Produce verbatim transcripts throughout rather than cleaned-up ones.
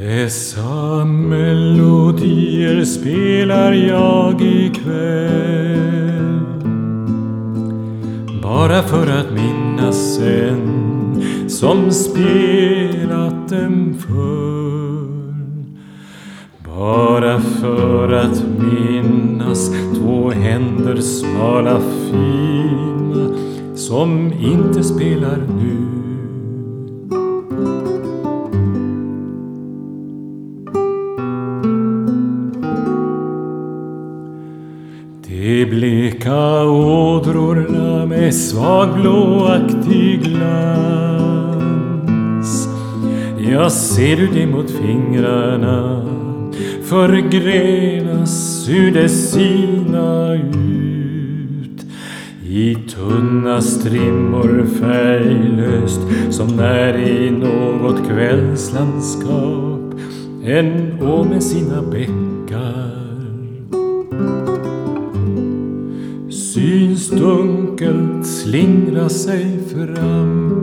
Dessa melodier spelar jag ikväll, bara för att minnas en som spelat dem förr. Bara för att minnas två händer smala fina som inte spelar nu. De bleka ådrorna med svag blåaktig glans, jag ser du det mot fingrarna förgrenas ur det sina ut i tunna strimmor färglöst, som när i något kvällslandskap en å med sina bäckar syns dunkelt slingra sig fram.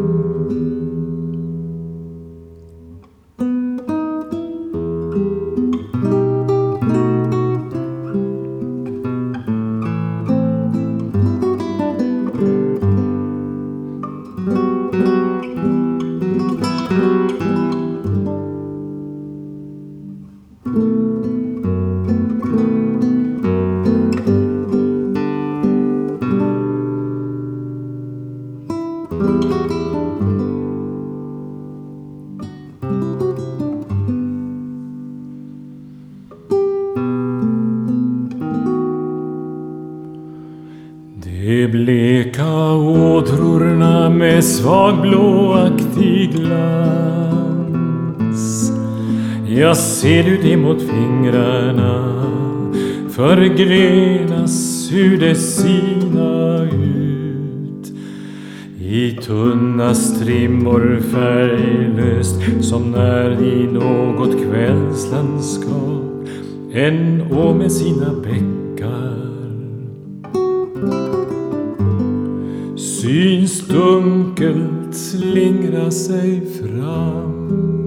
De bleka ådrorna med svag blåaktig glans, jag ser du det mot fingrarna förgrenas ur det sina ut i tunna strimmor färglöst, som när i något kvällslandskap en å med sina bäckar syns dunkelt slingra sig fram.